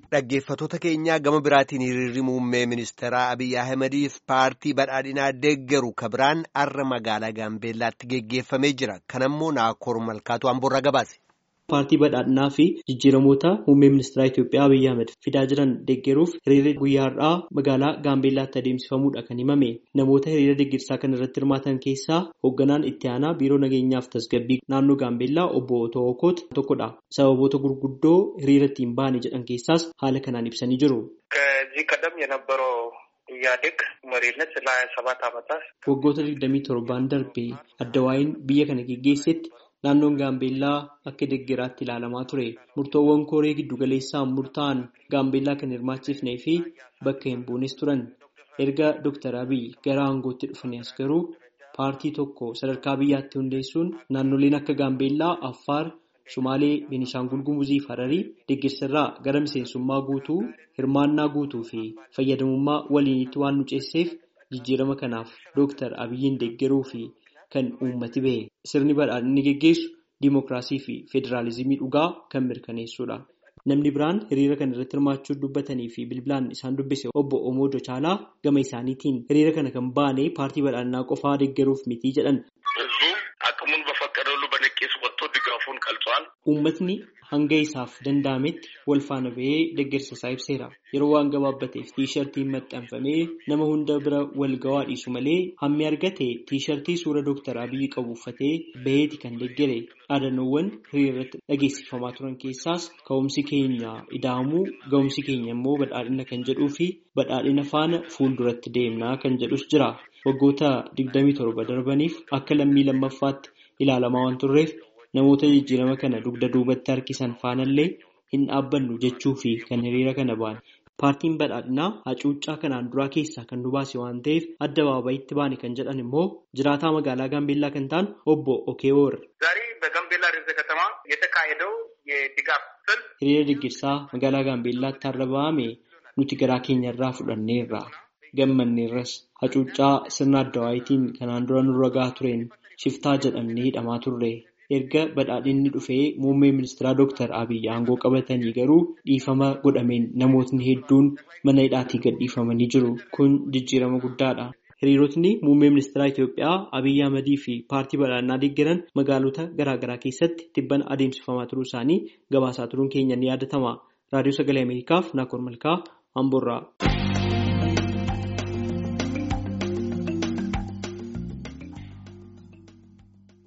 Dhaggeeffattoota keenyaa gama biraatiin hiriirri muummee ministeeraa Abiyyi Ahmediif paartii badhaadhinaa deeggaru kabiraan har'a magaalaa Gaambeellaatti geggeeffamee jira. Kanammoo Naakoor Malkaatu Amboorraa gabaase. Paartii badhaadhinaa fi jijjiiramoota muummee ministeeraa Itoophiyaa Abiyyi Ahmed fidaa jiran deeggaruuf hiriirri guyyaa har'aa magaalaa Gaambeellaatti adeemsifamuudha kan himame. Namoota hiriira deeggarsaa kan irratti hirmaatan keessaa hoogganaan itti aanaa biiroo nageenyaaf tasgabbii naannoo Gaambeellaa obbo Otoo Okoot tokkodha. Sababoota gurguddoo hiriira ittiin baane jedhan keessaas haala kanaan ibsanii jiru. Waggoota 27 darbee adda waa'een biyya kana geggeessetti naannoon Gaambeellaa akka deeggaraatti ilaalamaa ture. Murtoowwan koree giddugaleessaan murtaa'an Gaambeellaa kan hirmaachifnee fi bakka hin buunes turan. Erga Dr. Abiyyi gara aangootti dhufanii as garuu paartii tokko sadarkaa biyyaatti hundeessuun naannoleen akka Gaambeellaa, Affaar, Sumaalee, Beenishaangul Gumuzii fi Hararii deeggarsarraa gara miseensummaa guutuu, hirmaannaa guutuu fi fayyadamummaa waliinitti waan nu ceesseef jijjiirama kanaaf Dr. Abiyyiin deeggaruu fi kan uummati bahe sirni badhaadhinni geggeessu diimokiraasii fi federaalizimii dhugaa kan mirkaneessudha. Namni biraan hiriira kana irratti hirmaachuu dubbatanii fi bilbilaan isaan dubbise obbo Omoodoo Caalaa gama isaaniitiin hiriira kana kan baane paartii badhaadhinaa qofaa deeggaruuf miti jedhan. Uummatni hanga isaaf danda'ametti wal faana bahee deeggarsa isaa ibseera. Yeroo waan gabaabbateef tiishartiin maxxanfamee nama hunda bira wal ga'aa dhiisu malee hammi argate tiishartii suura Dr. Abiyyi qabu uffatee baheeti kan deeggare. Dhaadannoowwan hiriira irratti dhageessifamaa turan keessaas ka'umsi keenya ida'amuu, ga'umsi keenya immoo badhaadhina kan jedhuu fi badhaadhina faana fuulduratti deemnaa kan jedhus jira. Waggoota 27 darbaniif akka lammii lammaffaatti ilaalamaa waan turreef namoota jijjiirama kana dugda duubatti harkisan faanallee hin dhaabbannu jechuu fi kan hiriira kana baane. Paartiin badhaadhinaa hacuuccaa kanaan duraa keessaa kan nu baase waan ta'eef adda baabayitti baane kan jedhan immoo jiraataa magaalaa Gaambeellaa kan ta'an obbo Okeewoor. Hiriira deeggarsaa magaalaa Gaambeellaatti har'a ba'ame nuti garaa keenyarraa fudhanneerra. Gammanneerras hacuuccaa sirna adda waayitiin kanaan dura nurra gahaa tureen shiftaa jedhamnee hidhamaa turre. Erga badhaadhinni dhufee muummee ministeeraa Dr. Abiyyi aangoo qabatanii garuu dhiifama godhameen namootni hedduun mana hidhaatii gad dhiifamanii jiru. Kun jijjiirama guddaadha. Hiriirotni muummee ministeeraa Itoophiyaa Abiyyi Ahmedii fi paartii badhaadhinaa deeggaran magaalota garaagaraa keessatti tibbana adeemsifamaa turuu isaanii gabaasaa turuun keenya ni yaadatama. Raadiyoo Sagalee Ameerikaaf Naakoor Malkaa Amboorraa.